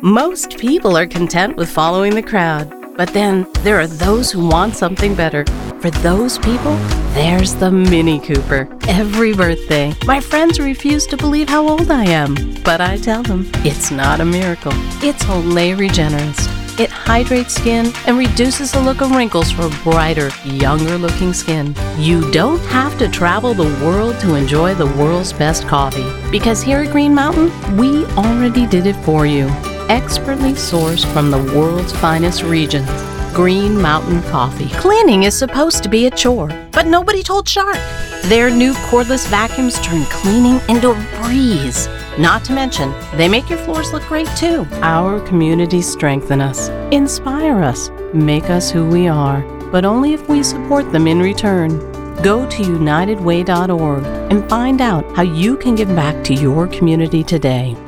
Most people are content with following the crowd, but then there are those who want something better. For those people, there's the Mini Cooper. Every birthday, my friends refuse to believe how old I am, but I tell them it's not a miracle. It's Olay Regenerist. It hydrates skin and reduces the look of wrinkles for brighter, younger-looking skin. You don't have to travel the world to enjoy the world's best coffee, because here at Green Mountain, we already did it for you. Expertly sourced from the world's finest regions. Green Mountain Coffee. Cleaning is supposed to be a chore, but nobody told Shark. Their new cordless vacuums turn cleaning into a breeze. Not to mention, they make your floors look great too. Our communities strengthen us, inspire us, make us who we are, but only if we support them in return. Go to unitedway.org and find out how you can give back to your community today.